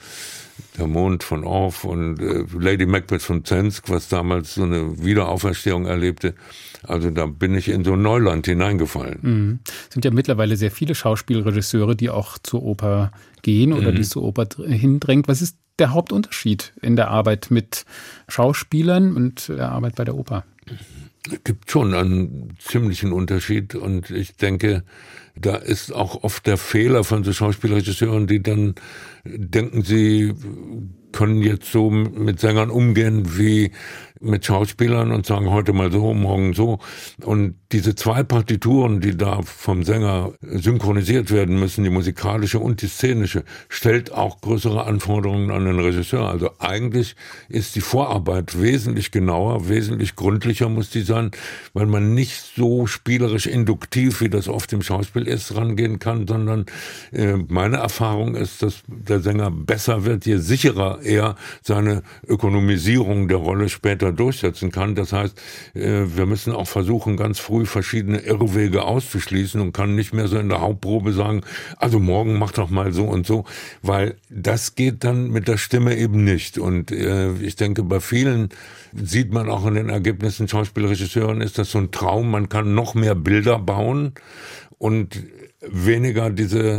der Mond von Orff und Lady Macbeth von Zensk, was damals so eine Wiederauferstehung erlebte. Also da bin ich in so ein Neuland hineingefallen.
Es sind ja mittlerweile sehr viele Schauspielregisseure, die auch zur Oper gehen oder die zur Oper hindrängt. Was ist der Hauptunterschied in der Arbeit mit Schauspielern und der Arbeit bei der Oper?
Es gibt schon einen ziemlichen Unterschied und ich denke, da ist auch oft der Fehler von so Schauspielregisseuren, die dann denken, sie können jetzt so mit Sängern umgehen wie mit Schauspielern und sagen heute mal so, morgen so. Und diese 2 Partituren, die da vom Sänger synchronisiert werden müssen, die musikalische und die szenische, stellt auch größere Anforderungen an den Regisseur. Also eigentlich ist die Vorarbeit wesentlich genauer, wesentlich gründlicher muss die sein, weil man nicht so spielerisch induktiv, wie das oft im Schauspiel ist, rangehen kann, sondern meine Erfahrung ist, dass der Sänger besser wird, je sicherer er seine Ökonomisierung der Rolle später durchsetzen kann. Das heißt, wir müssen auch versuchen, ganz früh verschiedene Irrwege auszuschließen und kann nicht mehr so in der Hauptprobe sagen, also morgen mach doch mal so und so, weil das geht dann mit der Stimme eben nicht. Und ich denke, bei vielen sieht man auch in den Ergebnissen Schauspielregisseuren, ist das so ein Traum, man kann noch mehr Bilder bauen und weniger diese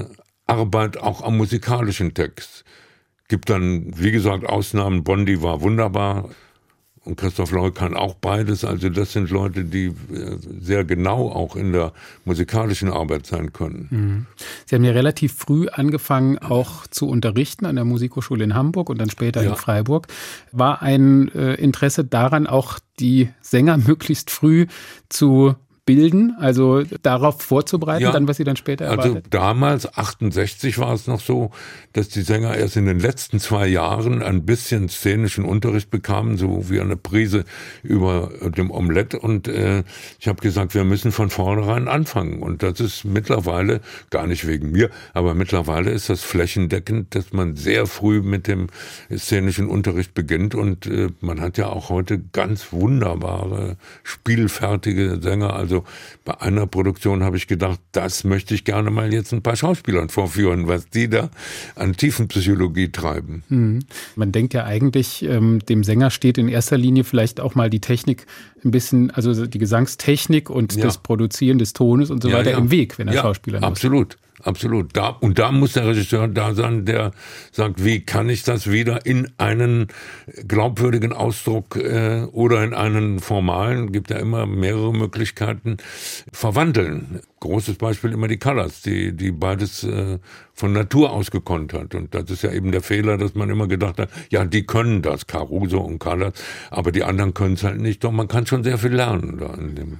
Arbeit auch am musikalischen Text. Gibt dann, wie gesagt, Ausnahmen. Bondy war wunderbar und Christoph Loy kann auch beides. Also das sind Leute, die sehr genau auch in der musikalischen Arbeit sein können.
Sie haben ja relativ früh angefangen, auch zu unterrichten an der Musikhochschule in Hamburg und dann später in Freiburg. War ein Interesse daran, auch die Sänger möglichst früh zu bilden, also darauf vorzubereiten, dann was sie dann später erwartet?
Also damals, 68, war es noch so, dass die Sänger erst in den letzten 2 Jahren ein bisschen szenischen Unterricht bekamen, so wie eine Prise über dem Omelett. Und ich habe gesagt, wir müssen von vornherein anfangen. Und das ist mittlerweile, gar nicht wegen mir, aber mittlerweile ist das flächendeckend, dass man sehr früh mit dem szenischen Unterricht beginnt. Und man hat ja auch heute ganz wunderbare, spielfertige Sänger. Also bei einer Produktion habe ich gedacht, das möchte ich gerne mal jetzt ein paar Schauspielern vorführen, was die da an Tiefenpsychologie treiben.
Man denkt ja eigentlich, dem Sänger steht in erster Linie vielleicht auch mal die Technik ein bisschen, also die Gesangstechnik und das Produzieren des Tones und so weiter im Weg, wenn er Schauspieler ist.
Absolut. Absolut. Da muss der Regisseur da sein, der sagt, wie kann ich das wieder in einen glaubwürdigen Ausdruck oder in einen formalen, gibt ja immer mehrere Möglichkeiten, verwandeln. Großes Beispiel immer die Callas, die beides von Natur aus gekonnt hat. Und das ist ja eben der Fehler, dass man immer gedacht hat, ja, die können das, Caruso und Callas, aber die anderen können es halt nicht. Doch man kann schon sehr viel lernen da in dem.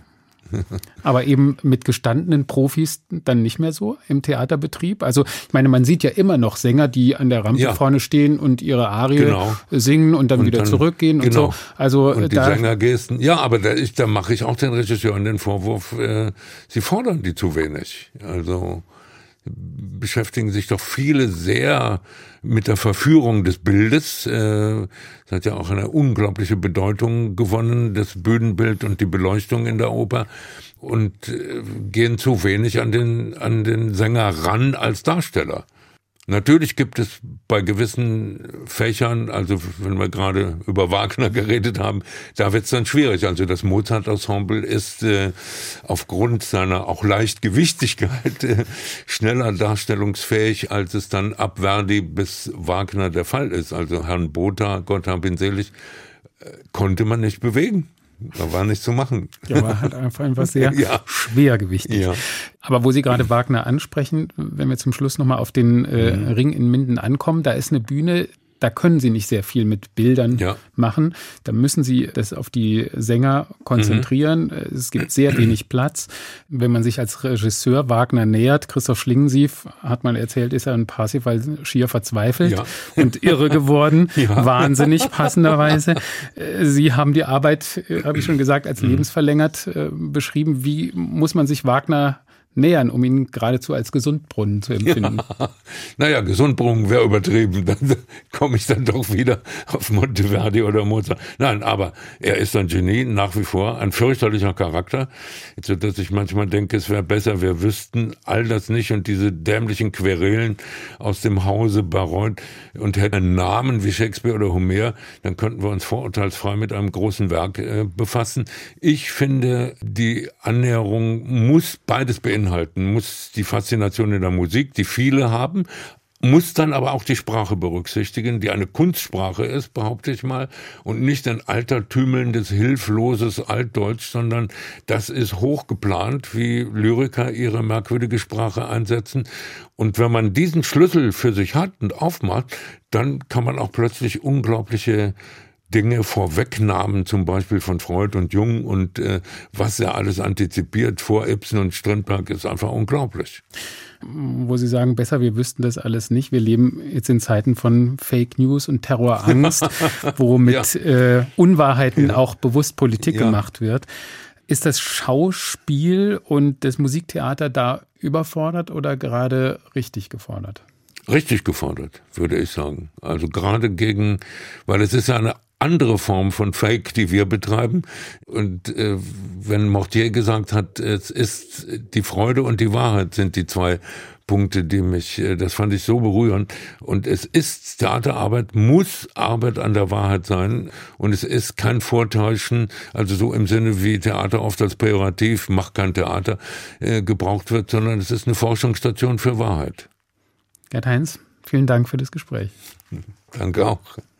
Aber eben mit gestandenen Profis dann nicht mehr so im Theaterbetrieb? Also ich meine, man sieht ja immer noch Sänger, die an der Rampe vorne stehen und ihre Arie singen und dann wieder zurückgehen und so. Also
und die Sängergesten. Ja, aber da mache ich auch den Regisseuren den Vorwurf, sie fordern die zu wenig. Also beschäftigen sich doch viele sehr mit der Verführung des Bildes. Das hat ja auch eine unglaubliche Bedeutung gewonnen, das Bühnenbild und die Beleuchtung in der Oper, und gehen zu wenig an den Sänger ran als Darsteller. Natürlich gibt es bei gewissen Fächern, also wenn wir gerade über Wagner geredet haben, da wird es dann schwierig. Also das Mozart-Ensemble ist aufgrund seiner auch Leichtgewichtigkeit schneller darstellungsfähig, als es dann ab Verdi bis Wagner der Fall ist. Also Herrn Botha, Gott hab ihn selig, konnte man nicht bewegen. Da war nichts zu machen.
Der war halt einfach sehr schwergewichtig. Ja. Aber wo Sie gerade Wagner ansprechen, wenn wir zum Schluss nochmal auf den Ring in Minden ankommen, da ist eine Bühne, da können Sie nicht sehr viel mit Bildern machen. Da müssen Sie das auf die Sänger konzentrieren. Es gibt sehr wenig Platz. Wenn man sich als Regisseur Wagner nähert, Christoph Schlingensief, hat man erzählt, ist er in Parsifal schier verzweifelt und irre geworden. Wahnsinnig passenderweise. Sie haben die Arbeit, habe ich schon gesagt, als lebensverlängert beschrieben. Wie muss man sich Wagner nähern, um ihn geradezu als Gesundbrunnen zu empfinden?
Ja. Naja, Gesundbrunnen wäre übertrieben. Dann komme ich dann doch wieder auf Monteverdi oder Mozart. Nein, aber er ist ein Genie, nach wie vor, ein fürchterlicher Charakter, sodass ich manchmal denke, es wäre besser, wir wüssten all das nicht und diese dämlichen Querelen aus dem Hause Bayreuth und hätten einen Namen wie Shakespeare oder Homer, dann könnten wir uns vorurteilsfrei mit einem großen Werk befassen. Ich finde, die Annäherung muss beides beinhalten, muss die Faszination in der Musik, die viele haben, muss dann aber auch die Sprache berücksichtigen, die eine Kunstsprache ist, behaupte ich mal, und nicht ein altertümelndes, hilfloses Altdeutsch, sondern das ist hochgeplant, wie Lyriker ihre merkwürdige Sprache einsetzen. Und wenn man diesen Schlüssel für sich hat und aufmacht, dann kann man auch plötzlich unglaubliche Dinge vorwegnahmen, zum Beispiel von Freud und Jung und was er alles antizipiert vor Ibsen und Strindberg, ist einfach unglaublich.
Wo Sie sagen, besser, wir wüssten das alles nicht. Wir leben jetzt in Zeiten von Fake News und Terrorangst, wo mit Unwahrheiten auch bewusst Politik gemacht wird. Ist das Schauspiel und das Musiktheater da überfordert oder gerade richtig gefordert?
Richtig gefordert, würde ich sagen. Also gerade weil es ist ja eine andere Form von Fake, die wir betreiben. Und wenn Mortier gesagt hat, es ist die Freude und die Wahrheit sind die 2 Punkte, das fand ich so berührend. Und Theaterarbeit muss Arbeit an der Wahrheit sein. Und es ist kein Vortäuschen, also so im Sinne wie Theater oft als Pejorativ, mach kein Theater, gebraucht wird, sondern es ist eine Forschungsstation für Wahrheit.
Gerd Heinz, vielen Dank für das Gespräch.
Danke auch.